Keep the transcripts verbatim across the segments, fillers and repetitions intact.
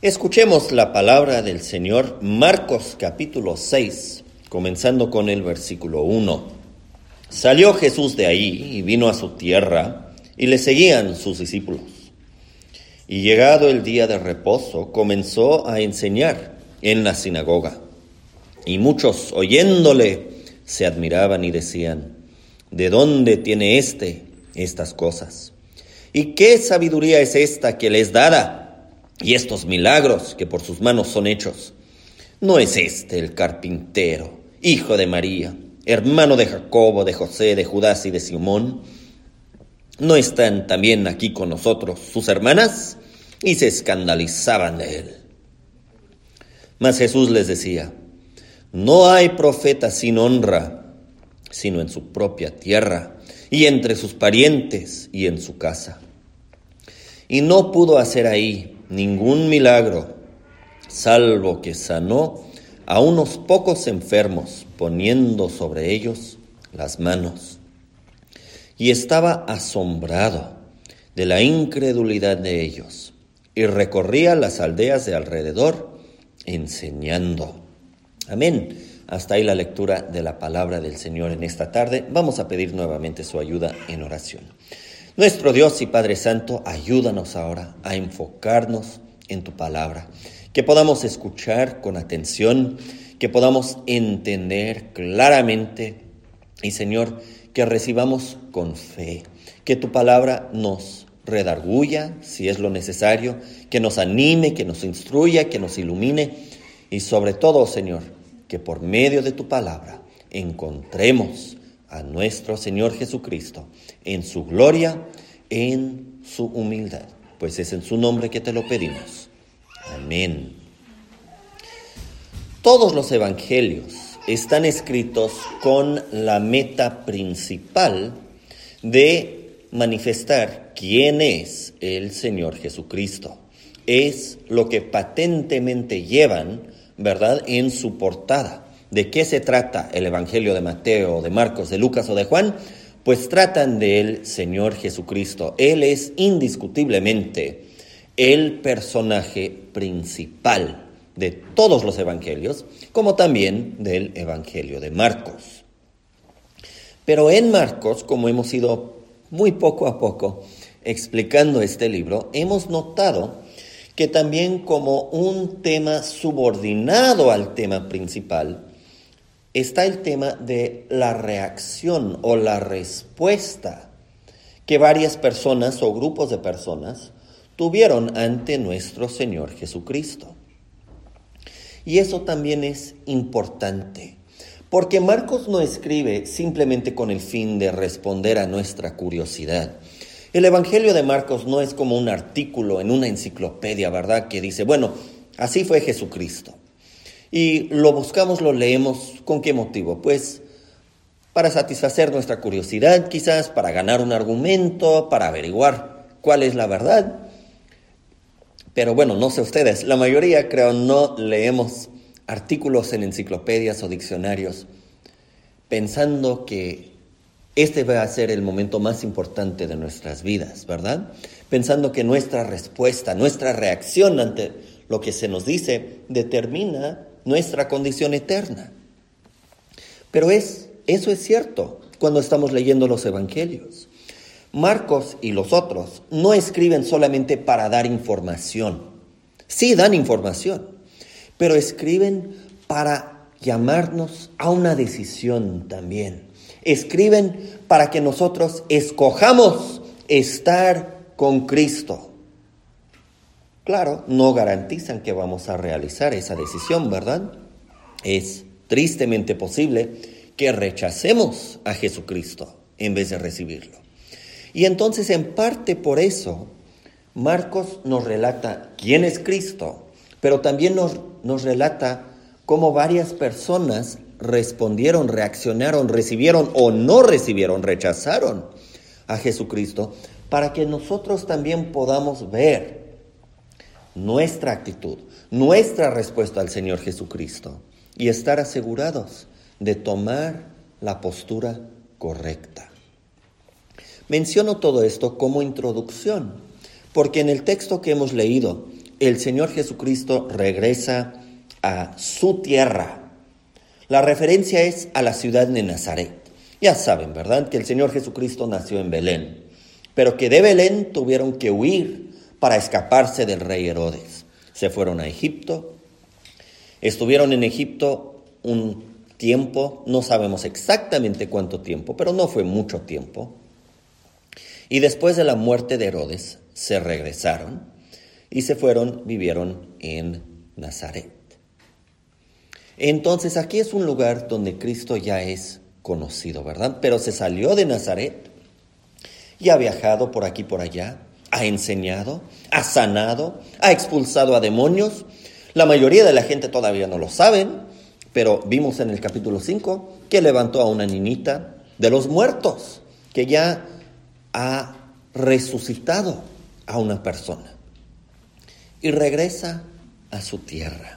Escuchemos la palabra del Señor, Marcos capítulo seis, comenzando con el versículo uno. Salió Jesús de ahí y vino a su tierra, y le seguían sus discípulos. Y llegado el día de reposo, comenzó a enseñar en la sinagoga. Y muchos, oyéndole, se admiraban y decían: ¿de dónde tiene éste estas cosas? ¿Y qué sabiduría es esta que le es dada? Y estos milagros que por sus manos son hechos. ¿No es este el carpintero, hijo de María, hermano de Jacobo, de José, de Judas y de Simón? ¿No están también aquí con nosotros sus hermanas? Y se escandalizaban de él. Mas Jesús les decía: no hay profeta sin honra, sino en su propia tierra, y entre sus parientes, y en su casa. Y no pudo hacer ahí ningún milagro, salvo que sanó a unos pocos enfermos, poniendo sobre ellos las manos. Y estaba asombrado de la incredulidad de ellos, y recorría las aldeas de alrededor, enseñando. Amén. Hasta ahí la lectura de la palabra del Señor en esta tarde. Vamos a pedir nuevamente su ayuda en oración. Nuestro Dios y Padre Santo, ayúdanos ahora a enfocarnos en tu palabra, que podamos escuchar con atención, que podamos entender claramente y, Señor, que recibamos con fe, que tu palabra nos redarguya si es lo necesario, que nos anime, que nos instruya, que nos ilumine y sobre todo, Señor, que por medio de tu palabra encontremos a nuestro Señor Jesucristo en su gloria, en su humildad, pues es en su nombre que te lo pedimos. Amén. Todos los evangelios están escritos con la meta principal de manifestar quién es el Señor Jesucristo. Es lo que patentemente llevan, ¿verdad?, en su portada. ¿De qué se trata el Evangelio de Mateo, de Marcos, de Lucas o de Juan? Pues tratan del Señor Jesucristo. Él es indiscutiblemente el personaje principal de todos los evangelios, como también del Evangelio de Marcos. Pero en Marcos, como hemos ido muy poco a poco explicando este libro, hemos notado que también como un tema subordinado al tema principal, está el tema de la reacción o la respuesta que varias personas o grupos de personas tuvieron ante nuestro Señor Jesucristo. Y eso también es importante, porque Marcos no escribe simplemente con el fin de responder a nuestra curiosidad. El Evangelio de Marcos no es como un artículo en una enciclopedia, ¿verdad?, que dice, bueno, así fue Jesucristo. Y lo buscamos, lo leemos, ¿con qué motivo? Pues para satisfacer nuestra curiosidad, quizás para ganar un argumento, para averiguar cuál es la verdad. Pero bueno, no sé ustedes, la mayoría creo no leemos artículos en enciclopedias o diccionarios pensando que este va a ser el momento más importante de nuestras vidas, ¿verdad? Pensando que nuestra respuesta, nuestra reacción ante lo que se nos dice determina nuestra condición eterna. Pero es, eso es cierto cuando estamos leyendo los evangelios. Marcos y los otros no escriben solamente para dar información. Sí dan información, pero escriben para llamarnos a una decisión también. Escriben para que nosotros escojamos estar con Cristo. Claro, no garantizan que vamos a realizar esa decisión, ¿verdad? Es tristemente posible que rechacemos a Jesucristo en vez de recibirlo. Y entonces, en parte por eso, Marcos nos relata quién es Cristo, pero también nos, nos relata cómo varias personas respondieron, reaccionaron, recibieron o no recibieron, rechazaron a Jesucristo, para que nosotros también podamos ver nuestra actitud, nuestra respuesta al Señor Jesucristo y estar asegurados de tomar la postura correcta. Menciono todo esto como introducción, porque en el texto que hemos leído el Señor Jesucristo regresa a su tierra. La referencia es a la ciudad de Nazaret. Ya saben, ¿verdad?, que el Señor Jesucristo nació en Belén, pero que de Belén tuvieron que huir para escaparse del rey Herodes. Se fueron a Egipto, estuvieron en Egipto un tiempo, no sabemos exactamente cuánto tiempo, pero no fue mucho tiempo. Y después de la muerte de Herodes, se regresaron y se fueron, vivieron en Nazaret. Entonces aquí es un lugar donde Cristo ya es conocido, ¿verdad? Pero se salió de Nazaret y ha viajado por aquí y por allá, ha enseñado, ha sanado, ha expulsado a demonios. La mayoría de la gente todavía no lo saben, pero vimos en el capítulo cinco que levantó a una niñita de los muertos, que ya ha resucitado a una persona y regresa a su tierra.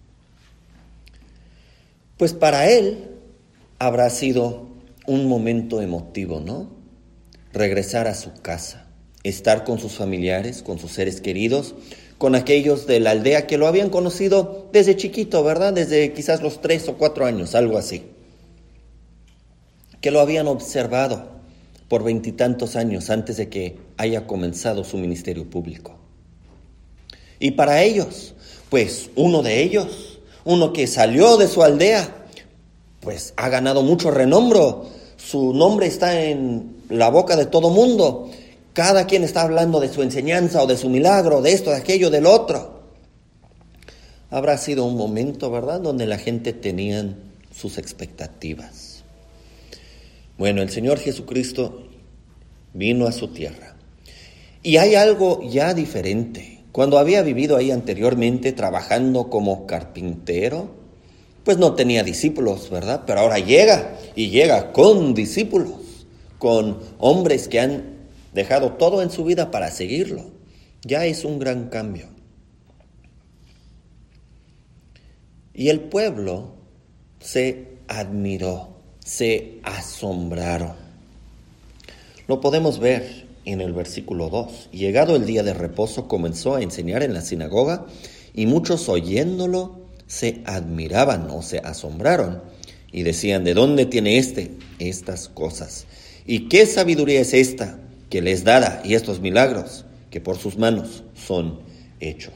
Pues para él habrá sido un momento emotivo, ¿no? Regresar a su casa, estar con sus familiares, con sus seres queridos, con aquellos de la aldea que lo habían conocido desde chiquito, ¿verdad? Desde quizás los tres o cuatro años, algo así. Que lo habían observado por veintitantos años antes de que haya comenzado su ministerio público. Y para ellos, pues uno de ellos, uno que salió de su aldea, pues ha ganado mucho renombre. Su nombre está en la boca de todo mundo. Cada quien está hablando de su enseñanza o de su milagro, de esto, de aquello, del otro. Habrá sido un momento, ¿verdad?, donde la gente tenía sus expectativas. Bueno, el Señor Jesucristo vino a su tierra. Y hay algo ya diferente. Cuando había vivido ahí anteriormente trabajando como carpintero, pues no tenía discípulos, ¿verdad? Pero ahora llega y llega con discípulos, con hombres que han dejado todo en su vida para seguirlo. Ya es un gran cambio. Y el pueblo se admiró, se asombraron. Lo podemos ver en el versículo dos. Llegado el día de reposo, comenzó a enseñar en la sinagoga y muchos oyéndolo se admiraban o se asombraron y decían: ¿de dónde tiene éste estas cosas? ¿Y qué sabiduría es esta que les dará y estos milagros que por sus manos son hechos?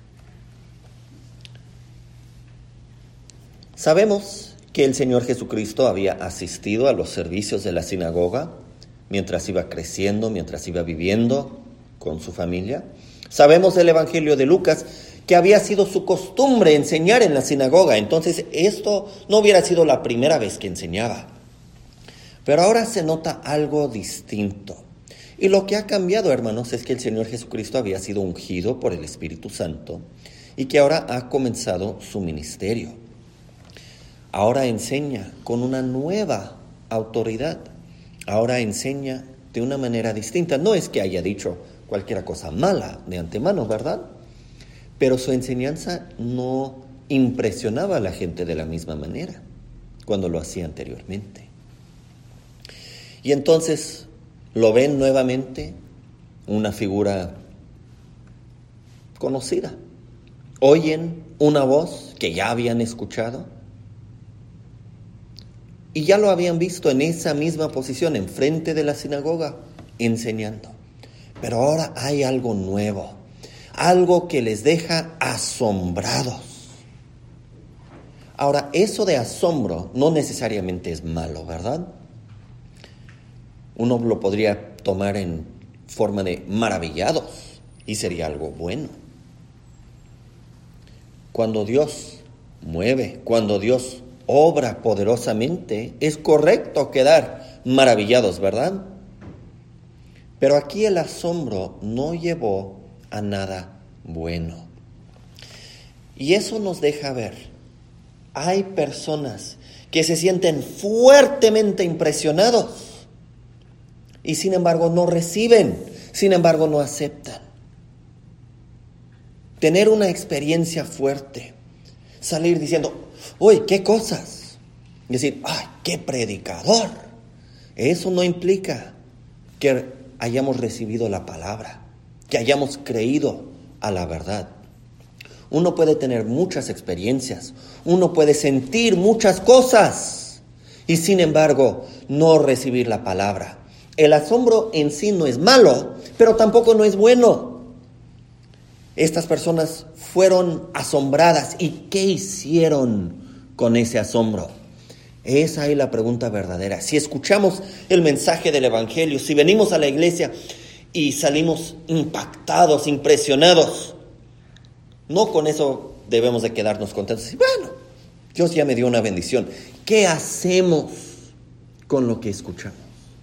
Sabemos que el Señor Jesucristo había asistido a los servicios de la sinagoga mientras iba creciendo, mientras iba viviendo con su familia. Sabemos del Evangelio de Lucas que había sido su costumbre enseñar en la sinagoga. Entonces esto no hubiera sido la primera vez que enseñaba. Pero ahora se nota algo distinto. Y lo que ha cambiado, hermanos, es que el Señor Jesucristo había sido ungido por el Espíritu Santo y que ahora ha comenzado su ministerio. Ahora enseña con una nueva autoridad. Ahora enseña de una manera distinta. No es que haya dicho cualquier cosa mala de antemano, ¿verdad? Pero su enseñanza no impresionaba a la gente de la misma manera cuando lo hacía anteriormente. Y entonces lo ven nuevamente una figura conocida. Oyen una voz que ya habían escuchado y ya lo habían visto en esa misma posición, enfrente de la sinagoga, enseñando. Pero ahora hay algo nuevo, algo que les deja asombrados. Ahora, eso de asombro no necesariamente es malo, ¿verdad? Uno lo podría tomar en forma de maravillados y sería algo bueno. Cuando Dios mueve, cuando Dios obra poderosamente, es correcto quedar maravillados, ¿verdad? Pero aquí el asombro no llevó a nada bueno. Y eso nos deja ver, hay personas que se sienten fuertemente impresionados y sin embargo no reciben, sin embargo no aceptan. Tener una experiencia fuerte, salir diciendo: ¡uy, qué cosas! Y decir: ¡ay, qué predicador! Eso no implica que hayamos recibido la palabra, que hayamos creído a la verdad. Uno puede tener muchas experiencias, uno puede sentir muchas cosas y sin embargo no recibir la palabra. El asombro en sí no es malo, pero tampoco no es bueno. Estas personas fueron asombradas. ¿Y qué hicieron con ese asombro? Esa es la pregunta verdadera. Si escuchamos el mensaje del Evangelio, si venimos a la iglesia y salimos impactados, impresionados, no con eso debemos de quedarnos contentos. Y bueno, Dios ya me dio una bendición. ¿Qué hacemos con lo que escuchamos?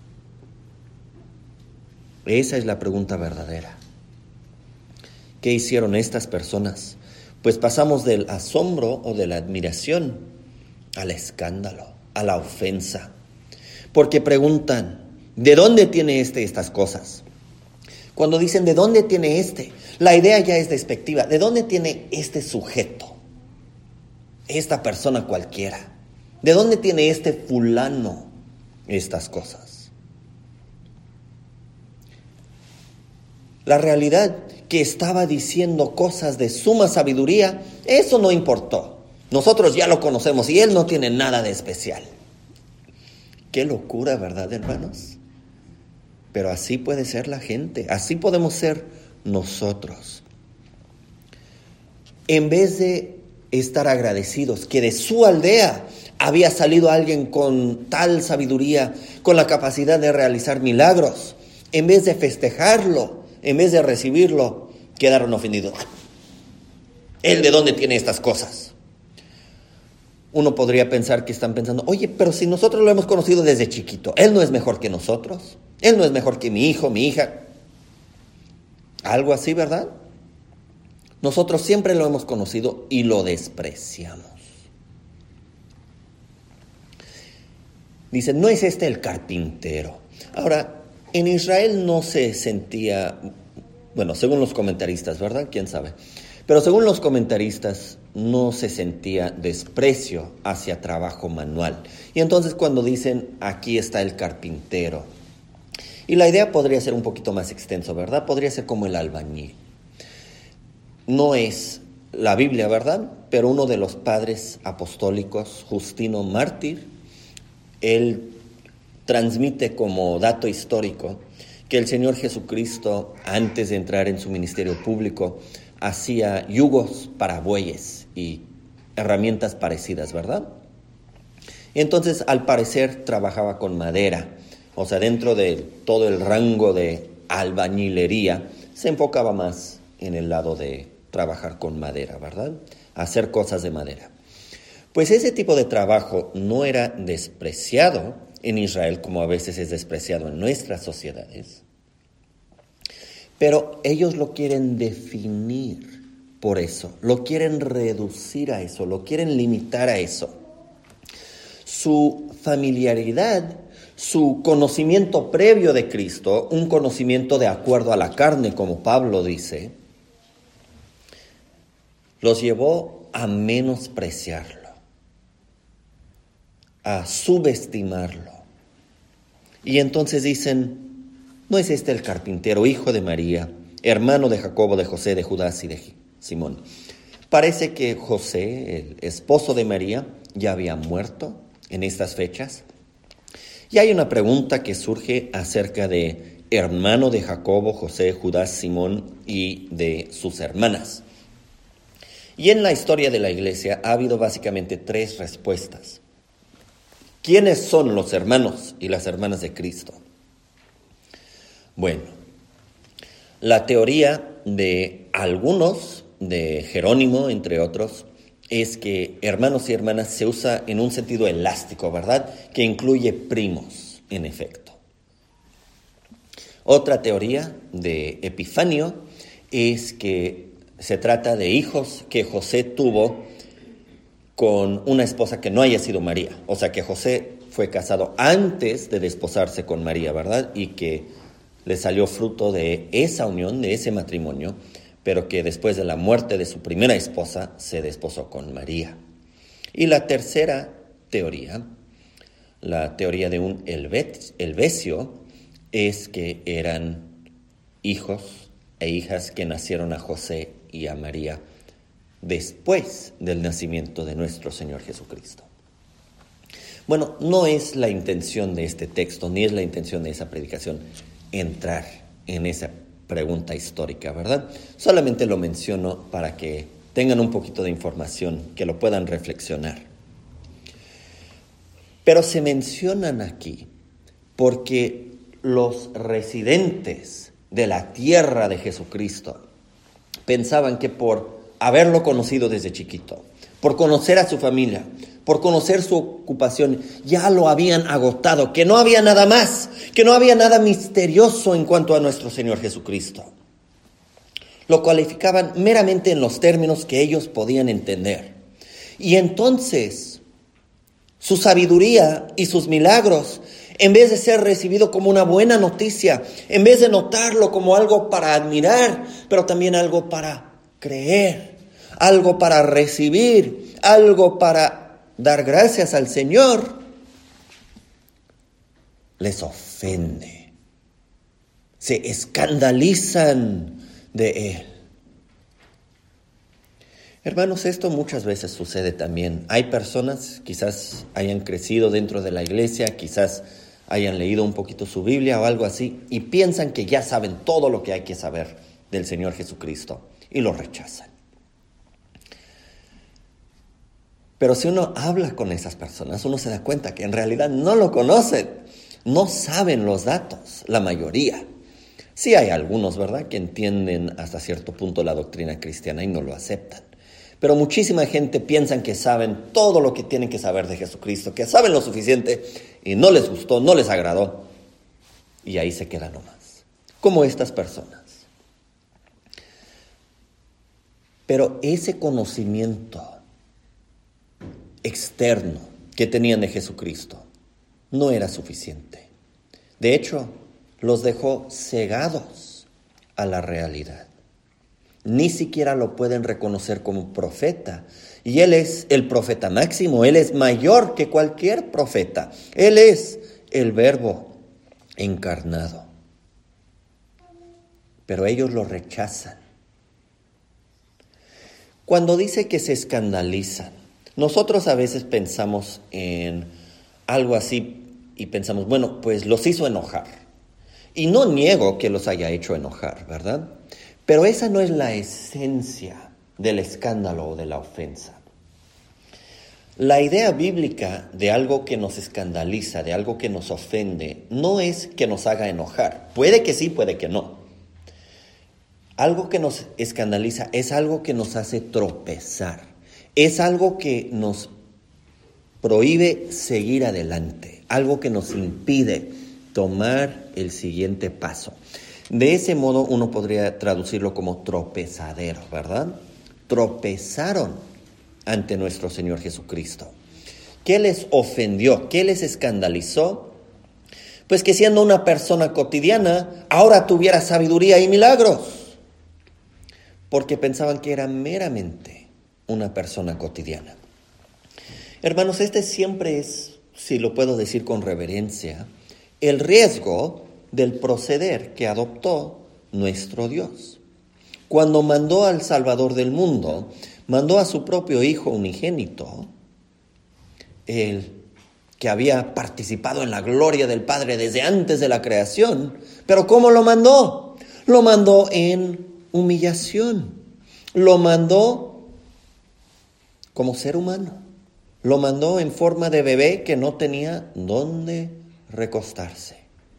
Esa es la pregunta verdadera. ¿Qué hicieron estas personas? Pues pasamos del asombro o de la admiración al escándalo, a la ofensa. Porque preguntan, ¿de dónde tiene este estas cosas? Cuando dicen, ¿de dónde tiene este? La idea ya es despectiva. ¿De dónde tiene este sujeto? Esta persona cualquiera. ¿De dónde tiene este fulano estas cosas? La realidad que estaba diciendo cosas de suma sabiduría, eso no importó. Nosotros ya lo conocemos y él no tiene nada de especial. Qué locura, ¿verdad, hermanos? Pero así puede ser la gente, así podemos ser nosotros. En vez de estar agradecidos que de su aldea había salido alguien con tal sabiduría, con la capacidad de realizar milagros, en vez de festejarlo, en vez de recibirlo, quedaron ofendidos. ¿Él de dónde tiene estas cosas? Uno podría pensar que están pensando, oye, pero si nosotros lo hemos conocido desde chiquito, ¿él no es mejor que nosotros? ¿Él no es mejor que mi hijo, mi hija? Algo así, ¿verdad? Nosotros siempre lo hemos conocido y lo despreciamos. Dicen, ¿no es este el carpintero? Ahora, en Israel no se sentía, bueno, según los comentaristas, ¿verdad? ¿Quién sabe? Pero según los comentaristas, no se sentía desprecio hacia trabajo manual. Y entonces cuando dicen, aquí está el carpintero, y la idea podría ser un poquito más extenso, ¿verdad? Podría ser como el albañil. No es la Biblia, ¿verdad? Pero uno de los padres apostólicos, Justino Mártir, él transmite como dato histórico que el Señor Jesucristo, antes de entrar en su ministerio público, hacía yugos para bueyes y herramientas parecidas, ¿verdad? Entonces, al parecer, trabajaba con madera. O sea, dentro de todo el rango de albañilería, se enfocaba más en el lado de trabajar con madera, ¿verdad? Hacer cosas de madera. Pues ese tipo de trabajo no era despreciado en Israel, como a veces es despreciado en nuestras sociedades. Pero ellos lo quieren definir por eso, lo quieren reducir a eso, lo quieren limitar a eso. Su familiaridad, su conocimiento previo de Cristo, un conocimiento de acuerdo a la carne, como Pablo dice, los llevó a menospreciarlo, a subestimarlo. Y entonces dicen, ¿no es este el carpintero, hijo de María, hermano de Jacobo, de José, de Judas y de Simón? Parece que José, el esposo de María, ya había muerto en estas fechas. Y hay una pregunta que surge acerca de hermano de Jacobo, José, Judas, Simón y de sus hermanas. Y en la historia de la iglesia ha habido básicamente tres respuestas. ¿Quiénes son los hermanos y las hermanas de Cristo? Bueno, la teoría de algunos, de Jerónimo, entre otros, es que hermanos y hermanas se usa en un sentido elástico, ¿verdad? Que incluye primos, en efecto. Otra teoría de Epifanio es que se trata de hijos que José tuvo con una esposa que no haya sido María. O sea, que José fue casado antes de desposarse con María, ¿verdad? Y que le salió fruto de esa unión, de ese matrimonio, pero que después de la muerte de su primera esposa se desposó con María. Y la tercera teoría, la teoría de un helvecio, es que eran hijos e hijas que nacieron a José y a María después del nacimiento de nuestro Señor Jesucristo. Bueno, no es la intención de este texto, ni es la intención de esa predicación entrar en esa pregunta histórica, ¿verdad? Solamente lo menciono para que tengan un poquito de información, que lo puedan reflexionar. Pero se mencionan aquí porque los residentes de la tierra de Jesucristo pensaban que por haberlo conocido desde chiquito, por conocer a su familia, por conocer su ocupación, ya lo habían agotado, que no había nada más, que no había nada misterioso en cuanto a nuestro Señor Jesucristo. Lo cualificaban meramente en los términos que ellos podían entender. Y entonces, su sabiduría y sus milagros, en vez de ser recibido como una buena noticia, en vez de notarlo como algo para admirar, pero también algo para creer, algo para recibir, algo para dar gracias al Señor, les ofende. Se escandalizan de Él. Hermanos, esto muchas veces sucede también. Hay personas, quizás hayan crecido dentro de la iglesia, quizás hayan leído un poquito su Biblia o algo así, y piensan que ya saben todo lo que hay que saber del Señor Jesucristo, y lo rechazan. Pero si uno habla con esas personas, uno se da cuenta que en realidad no lo conocen, no saben los datos, la mayoría. Sí hay algunos, ¿verdad?, que entienden hasta cierto punto la doctrina cristiana y no lo aceptan. Pero muchísima gente piensa que saben todo lo que tienen que saber de Jesucristo, que saben lo suficiente y no les gustó, no les agradó. Y ahí se queda nomás, como estas personas. Pero ese conocimiento externo que tenían de Jesucristo no era suficiente. De hecho, los dejó cegados a la realidad. Ni siquiera lo pueden reconocer como profeta. Y Él es el profeta máximo, Él es mayor que cualquier profeta. Él es el Verbo encarnado. Pero ellos lo rechazan. Cuando dice que se escandalizan, nosotros a veces pensamos en algo así y pensamos, bueno, pues los hizo enojar. Y no niego que los haya hecho enojar, ¿verdad? Pero esa no es la esencia del escándalo o de la ofensa. La idea bíblica de algo que nos escandaliza, de algo que nos ofende, no es que nos haga enojar. Puede que sí, puede que no. Algo que nos escandaliza es algo que nos hace tropezar. Es algo que nos prohíbe seguir adelante, algo que nos impide tomar el siguiente paso. De ese modo uno podría traducirlo como tropezadero, ¿verdad? Tropezaron ante nuestro Señor Jesucristo. ¿Qué les ofendió? ¿Qué les escandalizó? Pues que siendo una persona cotidiana, ahora tuviera sabiduría y milagros. Porque pensaban que era meramente una persona cotidiana. Hermanos, este siempre es, si lo puedo decir con reverencia, el riesgo del proceder que adoptó nuestro Dios. Cuando mandó al Salvador del mundo, mandó a su propio Hijo unigénito, el que había participado en la gloria del Padre desde antes de la creación. Pero ¿cómo lo mandó? Lo mandó en humillación. Lo mandó como ser humano. Lo mandó en forma de bebé que no tenía dónde recostarse.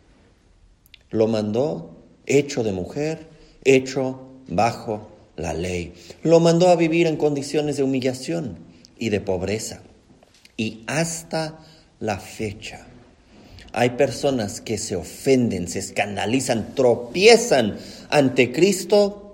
Lo mandó hecho de mujer, hecho bajo la ley. Lo mandó a vivir en condiciones de humillación y de pobreza. Y hasta la fecha hay personas que se ofenden, se escandalizan, tropiezan ante Cristo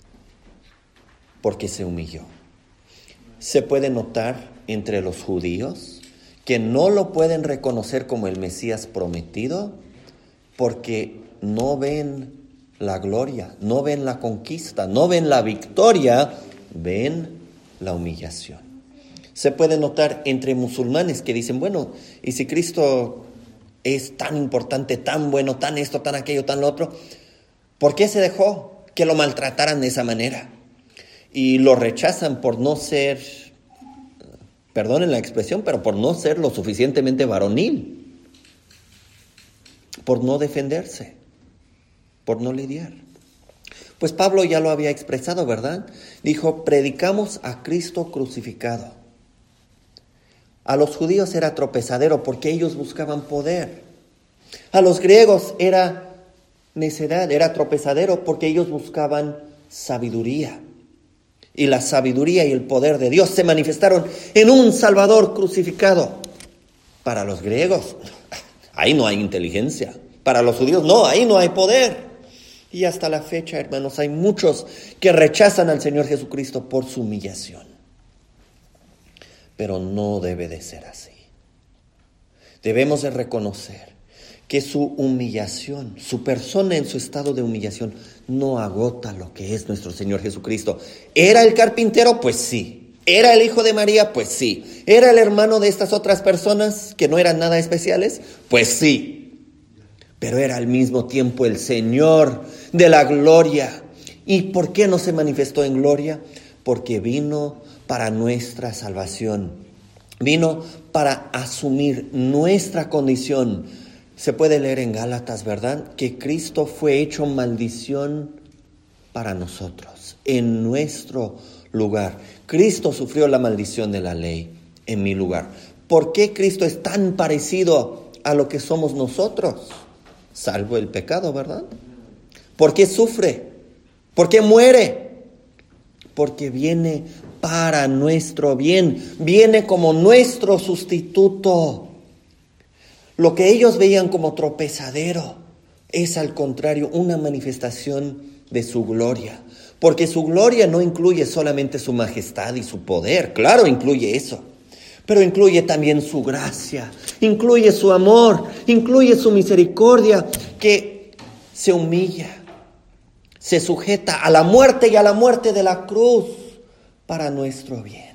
porque se humilló. Se puede notar entre los judíos que no lo pueden reconocer como el Mesías prometido porque no ven la gloria, no ven la conquista, no ven la victoria, ven la humillación. Se puede notar entre musulmanes que dicen, bueno, ¿y si Cristo es tan importante, tan bueno, tan esto, tan aquello, tan lo otro? ¿Por qué se dejó que lo maltrataran de esa manera? y lo rechazan por no ser, perdonen la expresión, pero por no ser lo suficientemente varonil, por no defenderse, por no lidiar. Pues Pablo ya lo había expresado, ¿verdad? Dijo, predicamos a Cristo crucificado. A los judíos era tropezadero porque ellos buscaban poder. A los griegos era necedad, era tropezadero porque ellos buscaban sabiduría. Y la sabiduría y el poder de Dios se manifestaron en un Salvador crucificado. Para los griegos, ahí no hay inteligencia. Para los judíos, no, ahí no hay poder. Y hasta la fecha, hermanos, hay muchos que rechazan al Señor Jesucristo por su humillación. Pero no debe de ser así. Debemos de reconocer que su humillación, su persona en su estado de humillación, no agota lo que es nuestro Señor Jesucristo. ¿Era el carpintero? Pues sí. ¿Era el hijo de María? Pues sí. ¿Era el hermano de estas otras personas que no eran nada especiales? Pues sí. Pero era al mismo tiempo el Señor de la gloria. ¿Y por qué no se manifestó en gloria? Porque vino para nuestra salvación. Vino para asumir nuestra condición. Se puede leer en Gálatas, ¿verdad? Que Cristo fue hecho maldición para nosotros, en nuestro lugar. Cristo sufrió la maldición de la ley en mi lugar. ¿Por qué Cristo es tan parecido a lo que somos nosotros? Salvo el pecado, ¿verdad? ¿Por qué sufre? ¿Por qué muere? Porque viene para nuestro bien, viene como nuestro sustituto. Lo que ellos veían como tropezadero es al contrario una manifestación de su gloria. Porque su gloria no incluye solamente su majestad y su poder, claro, incluye eso. Pero incluye también su gracia, incluye su amor, incluye su misericordia, que se humilla, se sujeta a la muerte y a la muerte de la cruz para nuestro bien.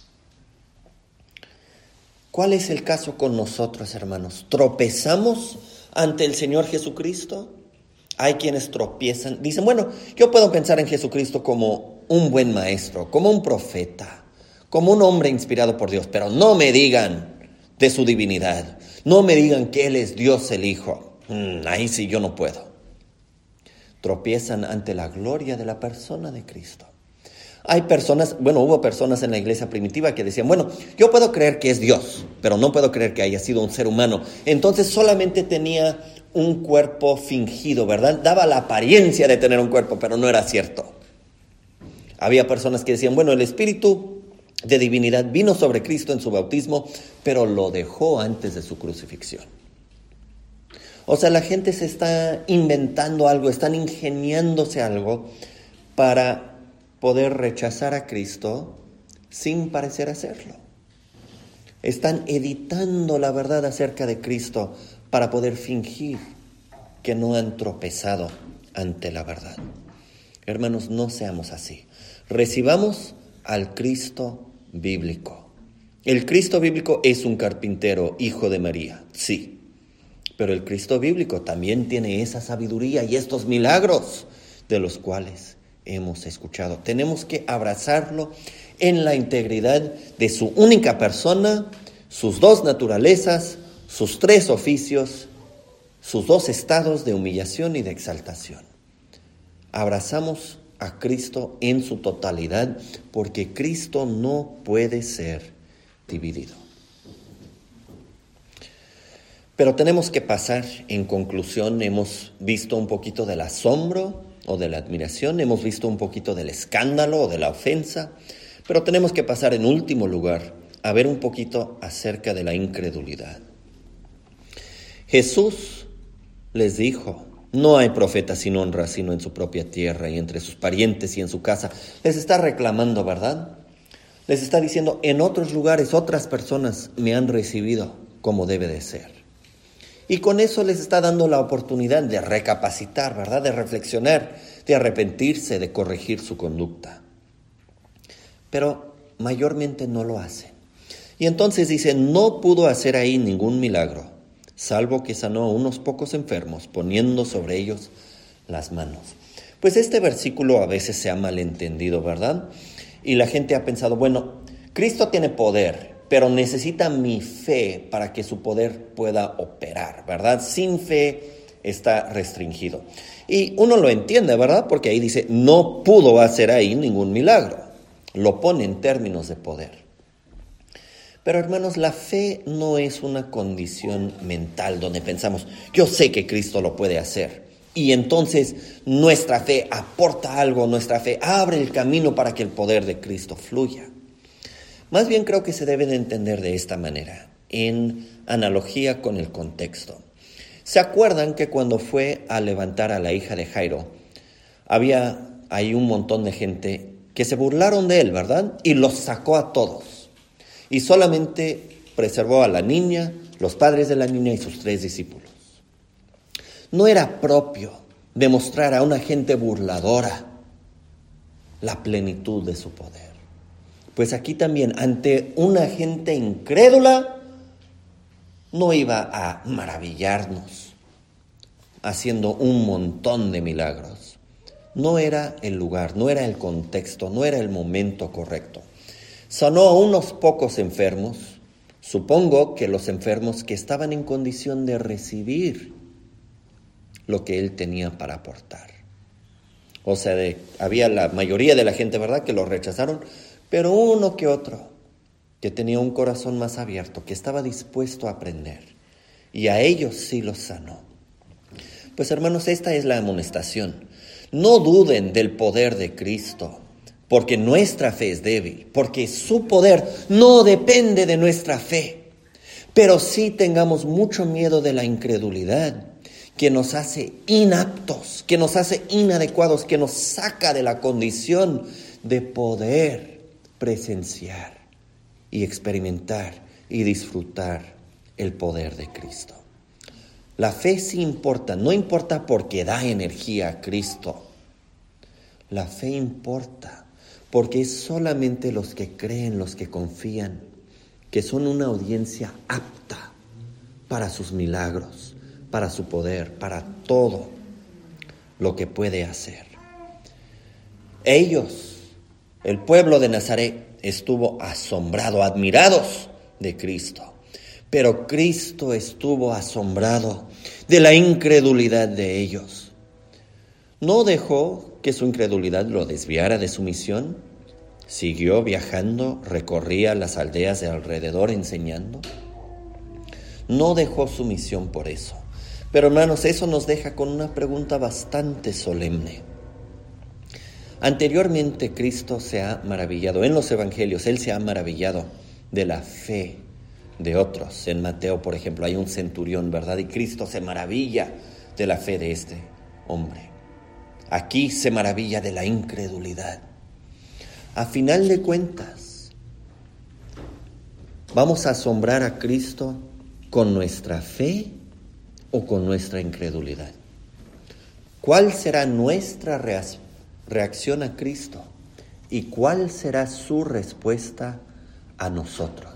¿Cuál es el caso con nosotros, hermanos? ¿Tropezamos ante el Señor Jesucristo? Hay quienes tropiezan, dicen, bueno, yo puedo pensar en Jesucristo como un buen maestro, como un profeta, como un hombre inspirado por Dios, pero no me digan de su divinidad, no me digan que Él es Dios el Hijo. Mm, ahí sí yo no puedo. Tropiezan ante la gloria de la persona de Cristo. Hay personas, bueno, hubo personas en la iglesia primitiva que decían, bueno, yo puedo creer que es Dios, pero no puedo creer que haya sido un ser humano. Entonces solamente tenía un cuerpo fingido, ¿verdad? Daba la apariencia de tener un cuerpo, pero no era cierto. Había personas que decían, bueno, el Espíritu de divinidad vino sobre Cristo en su bautismo, pero lo dejó antes de su crucifixión. O sea, la gente se está inventando algo, están ingeniándose algo para poder rechazar a Cristo sin parecer hacerlo. Están editando la verdad acerca de Cristo para poder fingir que no han tropezado ante la verdad. Hermanos, no seamos así. Recibamos al Cristo bíblico. El Cristo bíblico es un carpintero, hijo de María, sí. Pero el Cristo bíblico también tiene esa sabiduría y estos milagros de los cuales hemos escuchado. Tenemos que abrazarlo en la integridad de su única persona, sus dos naturalezas, sus tres oficios, sus dos estados de humillación y de exaltación. Abrazamos a Cristo en su totalidad, porque Cristo no puede ser dividido. Pero tenemos que pasar, en conclusión, hemos visto un poquito del asombro o de la admiración, hemos visto un poquito del escándalo o de la ofensa, pero tenemos que pasar en último lugar a ver un poquito acerca de la incredulidad. Jesús les dijo, no hay profeta sin honra, sino en su propia tierra y entre sus parientes y en su casa. Les está reclamando, ¿verdad? Les está diciendo, en otros lugares, otras personas me han recibido como debe de ser. Y con eso les está dando la oportunidad de recapacitar, ¿verdad? De reflexionar, de arrepentirse, de corregir su conducta. Pero mayormente no lo hacen. Y entonces dice, no pudo hacer ahí ningún milagro, salvo que sanó a unos pocos enfermos, poniendo sobre ellos las manos. Pues este versículo a veces se ha malentendido, ¿verdad? Y la gente ha pensado, bueno, Cristo tiene poder, pero necesita mi fe para que su poder pueda operar, ¿verdad? Sin fe está restringido. Y uno lo entiende, ¿verdad? Porque ahí dice, no pudo hacer ahí ningún milagro. Lo pone en términos de poder. Pero hermanos, la fe no es una condición mental donde pensamos, yo sé que Cristo lo puede hacer. Y entonces nuestra fe aporta algo, nuestra fe abre el camino para que el poder de Cristo fluya. Más bien creo que se debe de entender de esta manera, en analogía con el contexto. ¿Se acuerdan que cuando fue a levantar a la hija de Jairo, había ahí un montón de gente que se burlaron de él, ¿verdad? Y los sacó a todos. Y solamente preservó a la niña, los padres de la niña y sus tres discípulos. No era propio demostrar a una gente burladora la plenitud de su poder. Pues aquí también, ante una gente incrédula, no iba a maravillarnos haciendo un montón de milagros. No era el lugar, no era el contexto, no era el momento correcto. Sanó a unos pocos enfermos, supongo que los enfermos que estaban en condición de recibir lo que él tenía para aportar. O sea, de, había la mayoría de la gente, ¿verdad?, que lo rechazaron, pero uno que otro que tenía un corazón más abierto, que estaba dispuesto a aprender, y a ellos sí los sanó. Pues hermanos, esta es la amonestación. No duden del poder de Cristo, porque nuestra fe es débil, porque su poder no depende de nuestra fe, pero sí tengamos mucho miedo de la incredulidad, que nos hace inaptos, que nos hace inadecuados, que nos saca de la condición de poder presenciar y experimentar y disfrutar el poder de Cristo. La fe sí importa, no importa porque da energía a Cristo. La fe importa porque es solamente los que creen, los que confían, que son una audiencia apta para sus milagros, para su poder, para todo lo que puede hacer. Ellos, el pueblo de Nazaret, estuvo asombrado, admirados de Cristo. Pero Cristo estuvo asombrado de la incredulidad de ellos. No dejó que su incredulidad lo desviara de su misión. Siguió viajando, recorría las aldeas de alrededor enseñando. No dejó su misión por eso. Pero hermanos, eso nos deja con una pregunta bastante solemne. Anteriormente Cristo se ha maravillado, en los evangelios, Él se ha maravillado de la fe de otros. En Mateo, por ejemplo, hay un centurión, ¿verdad? Y Cristo se maravilla de la fe de este hombre. Aquí se maravilla de la incredulidad. A final de cuentas, ¿vamos a asombrar a Cristo con nuestra fe o con nuestra incredulidad? ¿Cuál será nuestra reacción? reacción a Cristo y cuál será su respuesta a nosotros?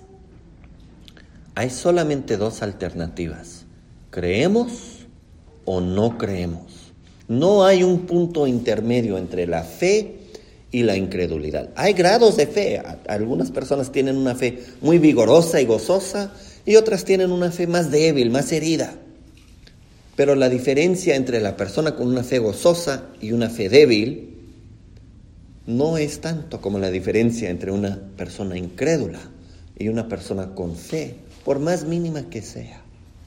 Hay solamente dos alternativas: ¿creemos o no creemos? No hay un punto intermedio entre la fe y la incredulidad. Hay grados de fe. Algunas personas tienen una fe muy vigorosa y gozosa y otras tienen una fe más débil, más herida. Pero la diferencia entre la persona con una fe gozosa y una fe débil no es tanto como la diferencia entre una persona incrédula y una persona con fe, por más mínima que sea.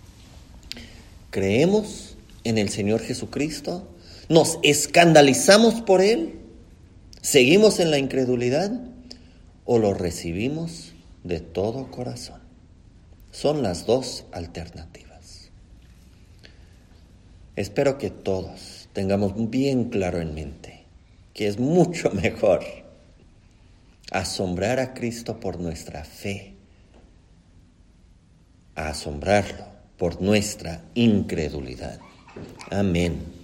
¿Creemos en el Señor Jesucristo? ¿Nos escandalizamos por Él? ¿Seguimos en la incredulidad? ¿O lo recibimos de todo corazón? Son las dos alternativas. Espero que todos tengamos bien claro en mente que es mucho mejor asombrar a Cristo por nuestra fe a asombrarlo por nuestra incredulidad. Amén.